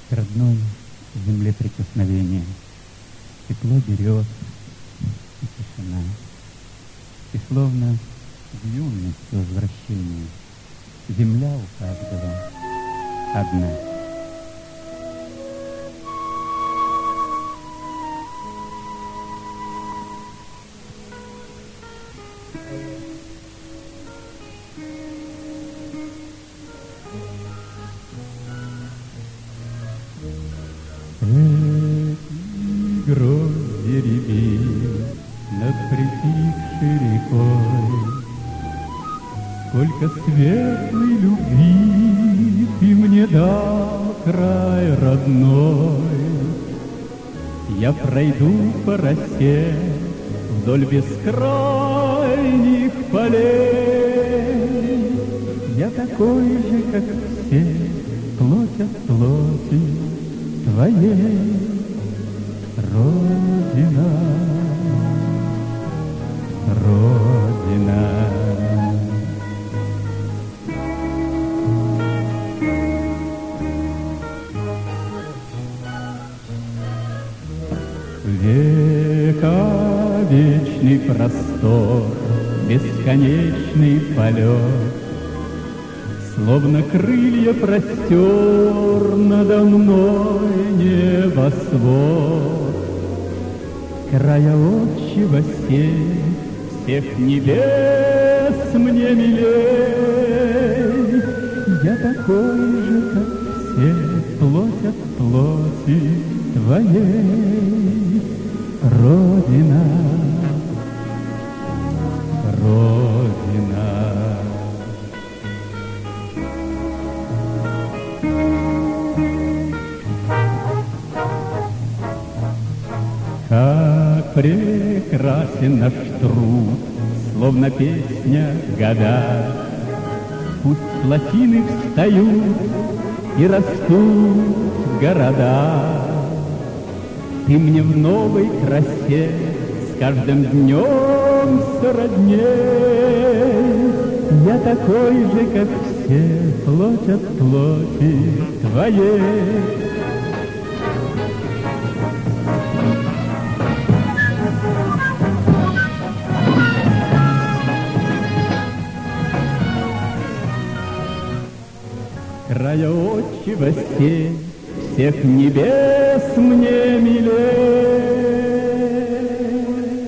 К родной земле прикосновения, тепло берез и тишина. И словно в юность возвращения земля у каждого одна. Грозди рябил над притихшей рекой. Сколько светлой любви ты мне дал, край родной. Я пройду по росе вдоль бескрайних полей. Я такой же, как все, плоть от плоти твоей. Родина, Родина. Вековечный простор, бесконечный полет, словно крылья простер надо мной небосвод. Края отчего сеть всех небес мне милей. Я такой же, как все, плоть от плоти твоей. Родина, Родина. Как прекрасен наш труд, словно песня года. Пусть плотины встают и растут города. Ты мне в новой красе с каждым днем все родней. Я такой же, как все, плоть от плоти твоей. Края отчего сеть всех небес мне милей.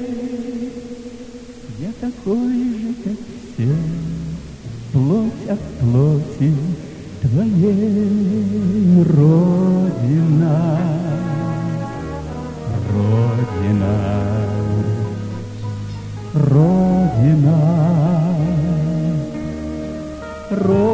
Я такой же, как все, плоть от плоти твоей. Родина, Родина, Родина, Родина.